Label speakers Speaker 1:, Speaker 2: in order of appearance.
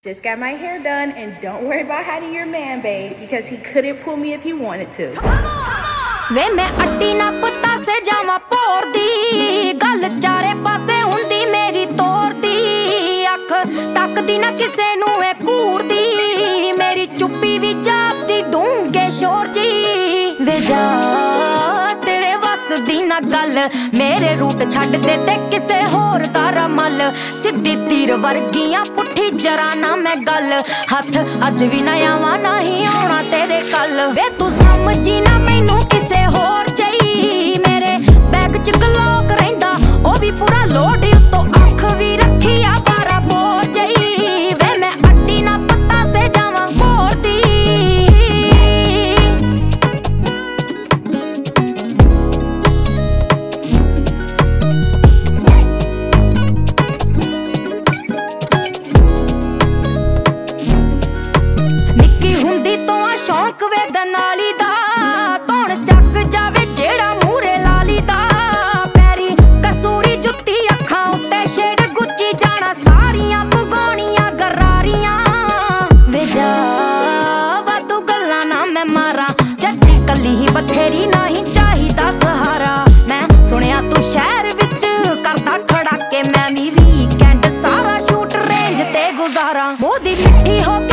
Speaker 1: Just got my hair done, and don't worry about hiding your man, babe, because he couldn't pull me if he wanted to.
Speaker 2: वे मैं अड्डी ना पता से जावा पोर दी गल चारे पासे हुंदी मेरी तोर दी अख तकदी ना किसे नू ए कूड़ दी मेरी चुप्पी भी जापदी ढूंगे शोर जी वे जा तेरे वस दी ना गल मेरे रूट छड्ड दे ते किसे होर दा रमल सिद्धी तीर वर्गियां पुट्ठी जरा ना मैं गल हथ अज भी ना आवा नहीं आउणा तेरे कल वे तू समझी ना मैनू किसे होर चाही मेरे बैग च गलोक रहिंदा ओ भी पूरा लोड उत्तों अख भी रखी आ बारा बोर चाही वे मैं अड्डी ना पत्ता से जावां मोर दी निक्की हुंदी तो आ शौक वे दनाली दा धौण चक जावे जेड़ा मूरे लाली दा पैरी कसूरी जुत्ती अखां उत्ते छेड़ गुच्ची जाना सारियां भगोणियां गरारियां वे जा वाधू गल्लां ना मैं मारा जट्टी कल्ली ही बथेरी नहीं चाहिदा सहारा मैं सुनिया तू शहर विच करदा खड़ा के मैं भी वीकेंड सारा शूट रेंज ते गुजारा मोदी मिट्टी हो